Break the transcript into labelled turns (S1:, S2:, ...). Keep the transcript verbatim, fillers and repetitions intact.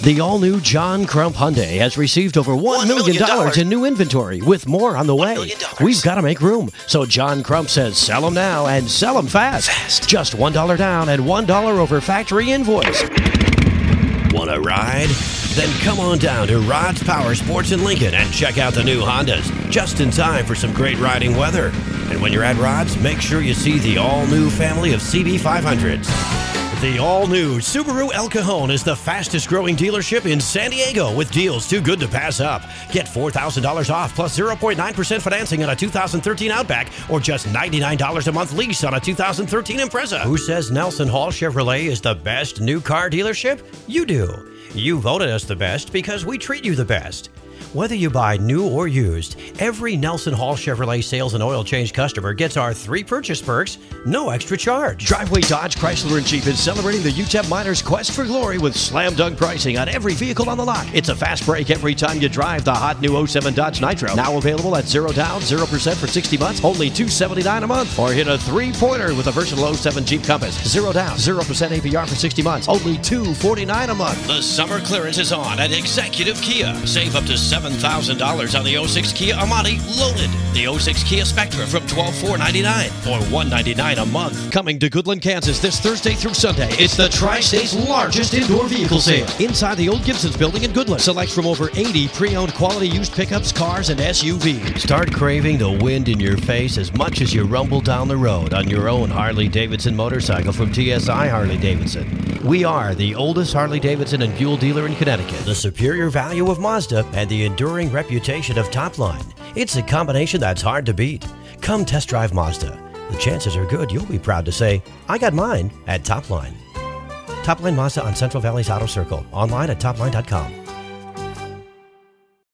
S1: The all-new John Crump Hyundai has received over one million dollars in new inventory, with more on the way. We've got to make room, so John Crump says sell them now and sell them fast. fast. Just one dollar down and one dollar over factory invoice. Want a ride? Then come on down to Rod's Power Sports in Lincoln and check out the new Hondas, just in time for some great riding weather. And when you're at Rod's, make sure you see the all-new family of C B five hundreds. The all-new Subaru El Cajon is the fastest-growing dealership in San Diego with deals too good to pass up. Get four thousand dollars off plus zero point nine percent financing on a two thousand thirteen Outback or just ninety-nine dollars a month lease on a two thousand thirteen Impreza. Who says Nelson Hall Chevrolet is the best new car dealership? You do. You voted us the best because we treat you the best. Whether you buy new or used, every Nelson Hall Chevrolet sales and oil change customer gets our three purchase perks, no extra charge. Driveway Dodge Chrysler and Jeep is celebrating the U T E P Miners' quest for glory with slam dunk pricing on every vehicle on the lot. It's a fast break every time you drive the hot new oh seven Dodge Nitro. Now available at zero down, zero percent for sixty months, only two hundred seventy-nine dollars a month. Or hit a three-pointer with a versatile oh seven Jeep Compass. Zero down, zero percent A P R for sixty months, only two hundred forty-nine dollars a month. The summer clearance is on at Executive Kia. Save up to seven thousand dollars on the oh six Kia Amati loaded. The oh six Kia Spectra from twelve thousand four hundred ninety-nine dollars or one hundred ninety-nine dollars a month. Coming to Goodland, Kansas this Thursday through Sunday. It's the Tri-State's largest indoor vehicle sale. Inside the old Gibson's building in Goodland. Select from over eighty pre-owned quality used pickups, cars, and S U Vs. Start craving the wind in your face as much as you rumble down the road on your own Harley-Davidson motorcycle from T S I Harley-Davidson. We are the oldest Harley-Davidson and Buell dealer in Connecticut. The superior value of Mazda and the enduring reputation of Topline. It's a combination that's hard to beat. Come test drive Mazda. The chances are good you'll be proud to say, I got mine at Topline. Topline Mazda on Central Valley's Auto Circle. Online at topline dot com.